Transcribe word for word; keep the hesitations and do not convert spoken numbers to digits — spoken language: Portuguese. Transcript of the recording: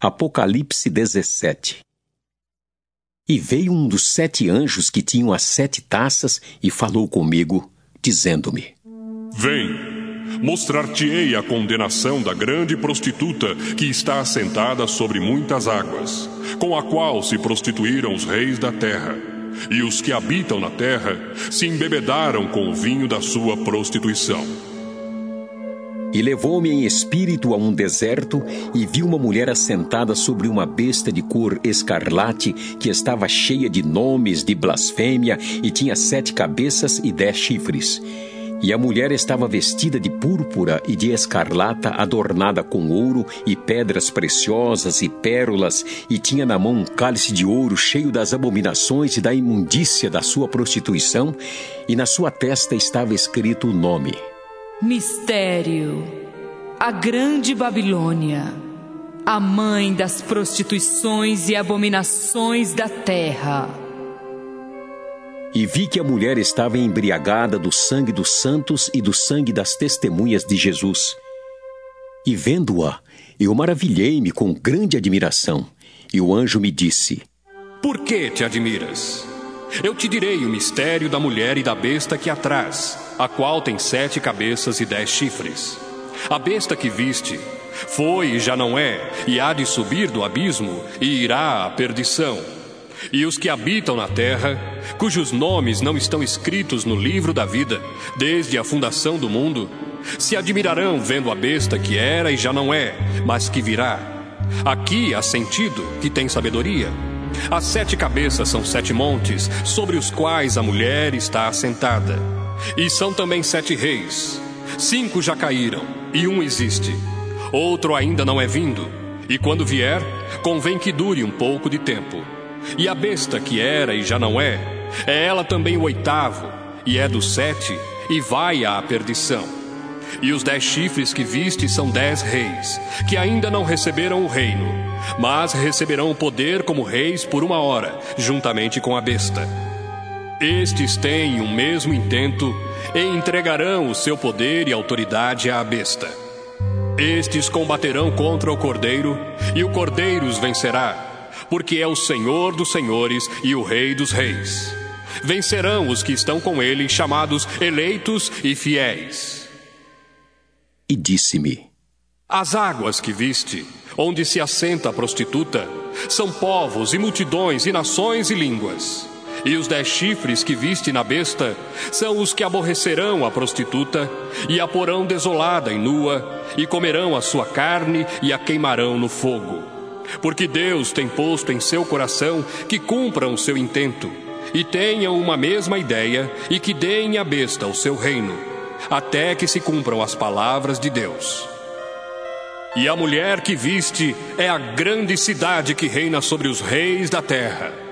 Apocalipse dezessete. E veio um dos sete anjos que tinham as sete taças e falou comigo, dizendo-me: Vem, mostrar-te-ei a condenação da grande prostituta que está assentada sobre muitas águas, com a qual se prostituíram os reis da terra, e os que habitam na terra se embebedaram com o vinho da sua prostituição. E levou-me em espírito a um deserto, e vi uma mulher assentada sobre uma besta de cor escarlate, que estava cheia de nomes de blasfêmia, e tinha sete cabeças e dez chifres. E a mulher estava vestida de púrpura e de escarlata, adornada com ouro e pedras preciosas e pérolas, e tinha na mão um cálice de ouro cheio das abominações e da imundícia da sua prostituição, e na sua testa estava escrito o nome: Mistério, a grande Babilônia, a mãe das prostituições e abominações da terra. E vi que a mulher estava embriagada do sangue dos santos e do sangue das testemunhas de Jesus. E vendo-a, eu maravilhei-me com grande admiração. E o anjo me disse: Por que te admiras? Eu te direi o mistério da mulher e da besta que a traz, a qual tem sete cabeças e dez chifres. A besta que viste foi e já não é, e há de subir do abismo, e irá à perdição. E os que habitam na terra, cujos nomes não estão escritos no livro da vida, desde a fundação do mundo, se admirarão vendo a besta que era e já não é, mas que virá. Aqui há sentido que tem sabedoria. As sete cabeças são sete montes, sobre os quais a mulher está assentada. E são também sete reis. Cinco já caíram, e um existe. Outro ainda não é vindo, e quando vier, convém que dure um pouco de tempo. E a besta que era e já não é, é ela também o oitavo, e é dos sete, e vai à perdição. E os dez chifres que viste são dez reis, que ainda não receberam o reino, mas receberão o poder como reis por uma hora, juntamente com a besta. Estes têm o mesmo intento e entregarão o seu poder e autoridade à besta. Estes combaterão contra o Cordeiro, e o Cordeiro os vencerá, porque é o Senhor dos senhores e o Rei dos reis. Vencerão os que estão com ele, chamados eleitos e fiéis. E disse-me: As águas que viste, onde se assenta a prostituta, são povos e multidões e nações e línguas. E os dez chifres que viste na besta são os que aborrecerão a prostituta, e a porão desolada e nua, e comerão a sua carne e a queimarão no fogo. Porque Deus tem posto em seu coração que cumpram o seu intento, e tenham uma mesma ideia, e que deem à besta o seu reino, até que se cumpram as palavras de Deus. E a mulher que viste é a grande cidade que reina sobre os reis da terra.